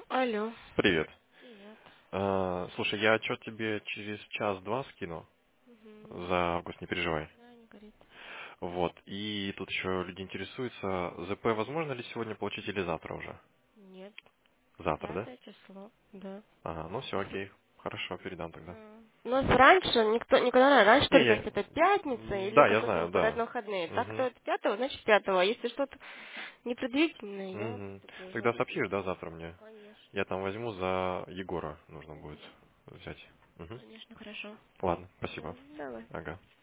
Алло. Привет. Привет. Слушай, я отчет тебе через час-два скину Угу. за август, не переживай. Да, не горит. Вот. И тут еще люди интересуются, ЗП возможно ли сегодня получить или завтра уже? Нет. Завтра, да? 5 число. Да. Ага, ну все, окей. Хорошо, передам тогда. У нас раньше, никогда раньше Не, только если это пятница или да, я какой-то знаю, выпадает да. на выходные. Так то Угу. это 5, значит 5. Если что-то непредвидительное, я Угу. Тогда предложу. сообщишь, да, завтра мне? Конечно. Я там возьму за Егора, нужно будет взять. Угу. Конечно, хорошо. Ладно, спасибо. Давай. Ага.